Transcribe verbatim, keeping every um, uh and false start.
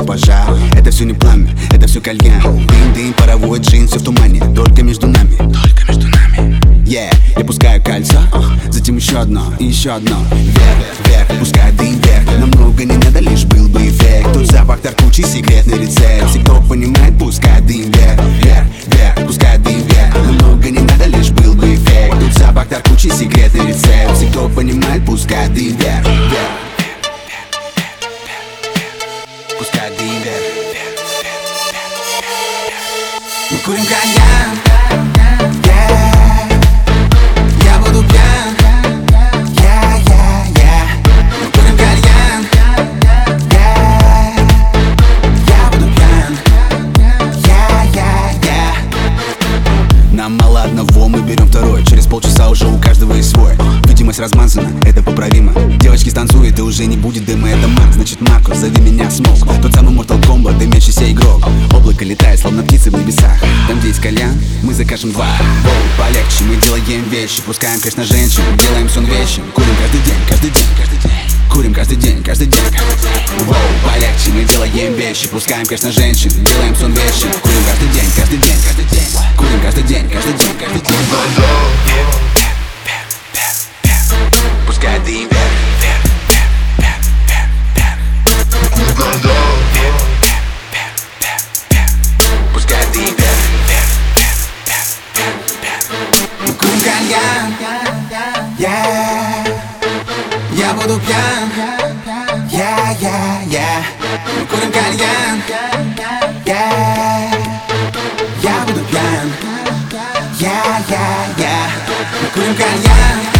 пожар. Это все не пламя, это все кальян. Дым-дым, паровой джин, все в тумане. Только между нами, только между нами. Yeah, я пускаю кольцо, затем еще одно и еще одно. Вверх, вверх, пускай дым вверх. Намного не надо, лишь был бы эффект. Тут запах торкучий, секретный рецепт. Все, кто понимает, пускай дым вверх. Вверх, вверх, пускай дым вверх. Намного не надо, лишь был бы эффект. Тут запах торкучий, секретный рецепт. Все, кто понимает, пускай дым вверх. Вверх, пускай дым вверх. Мы курим кальян. Нам мало одного, мы берем второй. Через полчаса уже у каждого есть свой. Видимость размазана, это поправимо. Девочки станцуют и уже не будет дыма. Это Марк, значит Марко, зови меня Смоук. Тот самый Mortal Kombat, дымящийся игрок. Облако летает, словно птицы в небесах. Там, где есть кальян, мы закажем два. Воу, полегче, мы делаем вещи. Пускаем, конечно, женщин, делаем сон вещи. Курим каждый день, каждый день, каждый день. Курим каждый день, каждый день. Воу, полегче, мы делаем вещи. Пускаем, конечно, женщин, делаем сон вещи. Курим каждый день, каждый день, каждый день. Курим каждый день, каждый день, каждый день. Пускай дым вверх, вверх, вверх, вверх, вверх. Пускай дым вверх, вверх, вверх, вверх. Мы курим кальян, yeah. Я буду пьян, yeah, yeah, yeah. Мы курим кальян, yeah. Я буду пьян, yeah, yeah, yeah. Мы курим кальян.